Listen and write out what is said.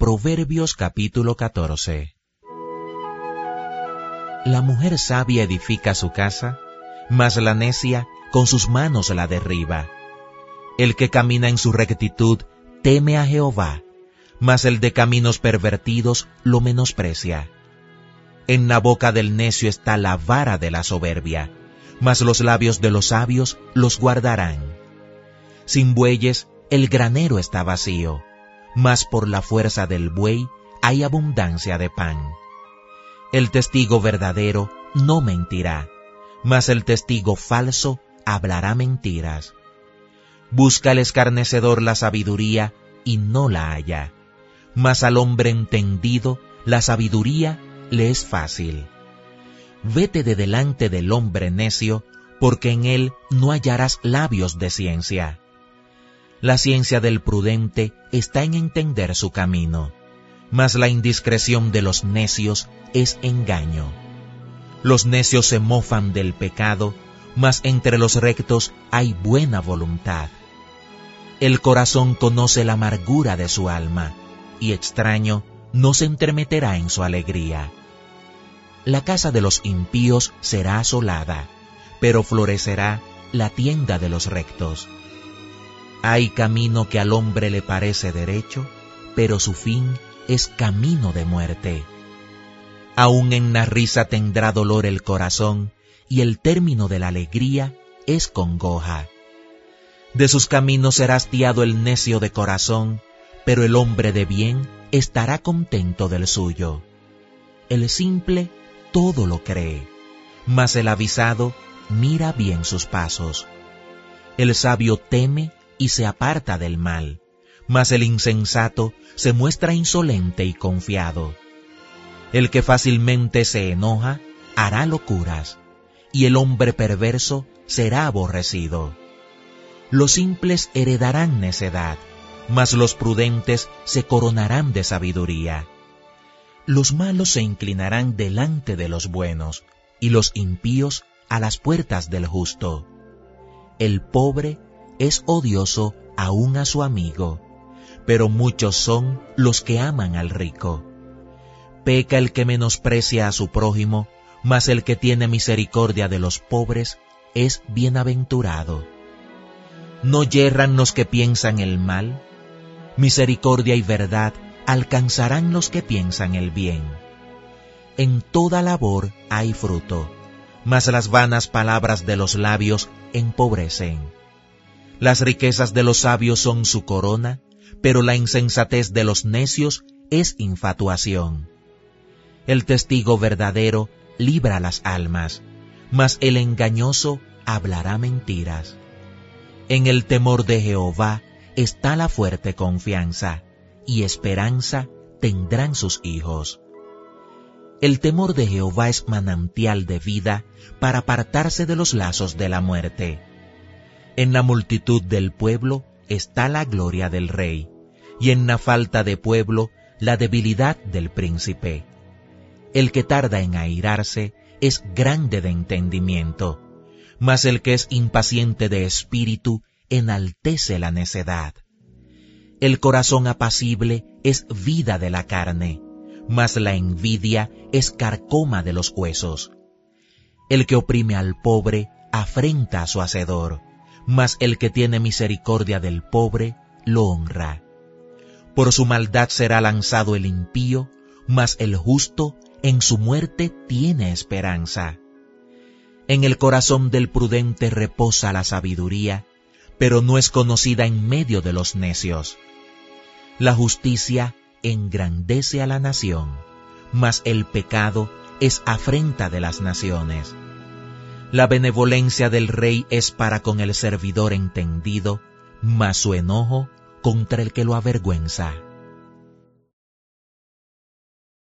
Proverbios capítulo 14. La mujer sabia edifica su casa, mas la necia con sus manos la derriba. El que camina en su rectitud teme a Jehová, mas el de caminos pervertidos lo menosprecia. En la boca del necio está la vara de la soberbia, mas los labios de los sabios los guardarán. Sin bueyes el granero está vacío, mas por la fuerza del buey hay abundancia de pan. El testigo verdadero no mentirá, mas el testigo falso hablará mentiras. Busca el escarnecedor la sabiduría y no la halla, mas al hombre entendido la sabiduría le es fácil. Vete de delante del hombre necio, porque en él no hallarás labios de ciencia. La ciencia del prudente está en entender su camino, mas la indiscreción de los necios es engaño. Los necios se mofan del pecado, mas entre los rectos hay buena voluntad. El corazón conoce la amargura de su alma, y extraño no se entremeterá en su alegría. La casa de los impíos será asolada, pero florecerá la tienda de los rectos. Hay camino que al hombre le parece derecho, pero su fin es camino de muerte. Aún en la risa tendrá dolor el corazón, y el término de la alegría es congoja. De sus caminos será hastiado el necio de corazón, pero el hombre de bien estará contento del suyo. El simple todo lo cree, mas el avisado mira bien sus pasos. El sabio teme y se aparta del mal, mas el insensato se muestra insolente y confiado. El que fácilmente se enoja hará locuras, y el hombre perverso será aborrecido. Los simples heredarán necedad, mas los prudentes se coronarán de sabiduría. Los malos se inclinarán delante de los buenos, y los impíos a las puertas del justo. El pobre es odioso aún a su amigo, pero muchos son los que aman al rico. Peca el que menosprecia a su prójimo, mas el que tiene misericordia de los pobres es bienaventurado. ¿No yerran los que piensan el mal? Misericordia y verdad alcanzarán los que piensan el bien. En toda labor hay fruto, mas las vanas palabras de los labios empobrecen. Las riquezas de los sabios son su corona, pero la insensatez de los necios es infatuación. El testigo verdadero libra las almas, mas el engañoso hablará mentiras. En el temor de Jehová está la fuerte confianza, y esperanza tendrán sus hijos. El temor de Jehová es manantial de vida para apartarse de los lazos de la muerte. En la multitud del pueblo está la gloria del rey, y en la falta de pueblo la debilidad del príncipe. El que tarda en airarse es grande de entendimiento, mas el que es impaciente de espíritu enaltece la necedad. El corazón apacible es vida de la carne, mas la envidia es carcoma de los huesos. El que oprime al pobre afrenta a su hacedor, mas el que tiene misericordia del pobre lo honra. Por su maldad será lanzado el impío, mas el justo en su muerte tiene esperanza. En el corazón del prudente reposa la sabiduría, pero no es conocida en medio de los necios. La justicia engrandece a la nación, mas el pecado es afrenta de las naciones. La benevolencia del rey es para con el servidor entendido, mas su enojo contra el que lo avergüenza.